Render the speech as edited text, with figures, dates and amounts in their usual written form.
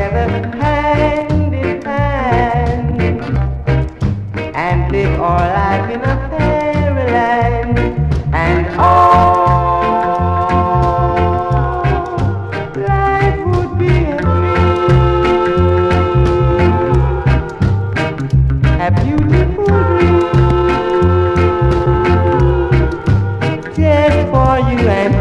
together hand in hand and live our life in a fairyland, and all life would be a dream, a beautiful dream, just for you and